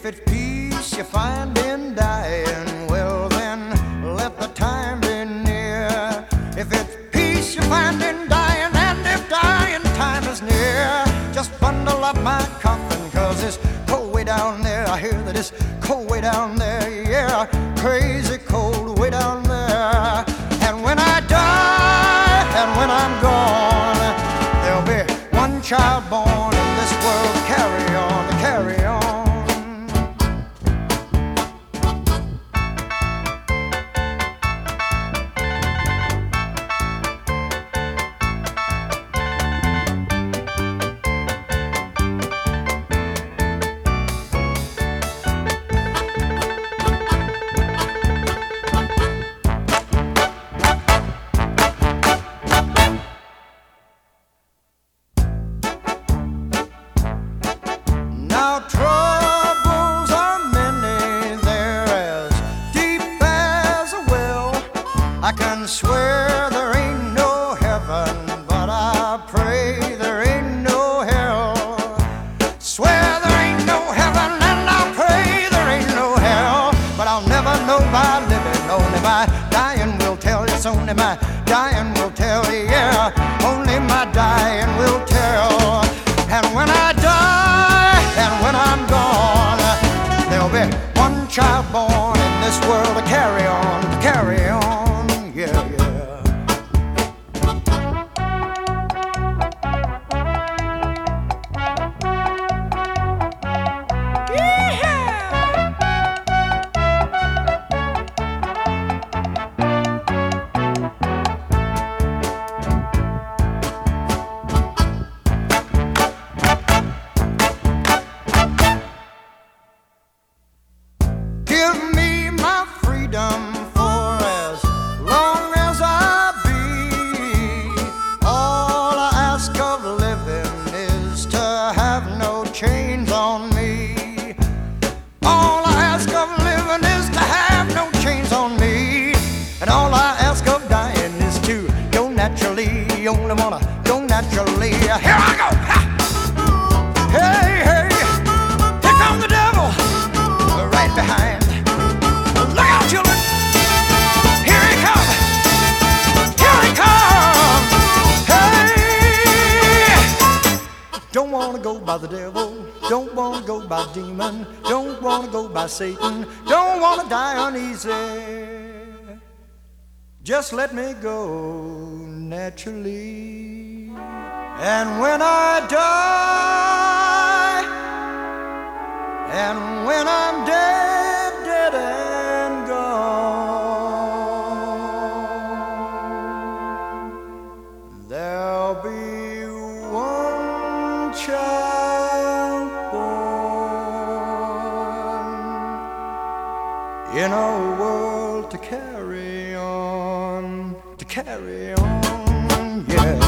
it's peace you find in dying, well then let the time be near. If it's peace you find in dying, and if dying time is near, just bundle up my coffin, 'cause it's cold way down there. I hear that it's cold way down there, yeah, crazy cold way down there. And when I die, and when I'm gone, there'll be one child born in this world to carry on, to carry on. Now troubles are many, they're as deep as a well. I can swear there ain't no heaven, but I pray there ain't no hell. Swear there ain't no heaven, and I pray there ain't no hell. But I'll never know by living, only by dying will tell. It's only my dying will tell, yeah, only my dying will tell. And when I die, and when I'm gone, there'll be one child born in this world to carry on, yeah, yeah. Give me my freedom for as long as I be. All I ask of living is to have no chains on me. All I ask of living is to have no chains on me. And all I ask of dying is to go naturally. You only wanna go naturally. Here I go! Ha! Hey, hey! Here comes the devil! Right behind. Look out, children! Here he comes! Here he comes! Hey! Don't wanna go by the devil. Don't wanna go by demon. Don't wanna go by Satan. Don't wanna die uneasy. Just let me go naturally. And when I die, and when I'm dead, dead and gone, there'll be one child born in a world to carry on, yeah.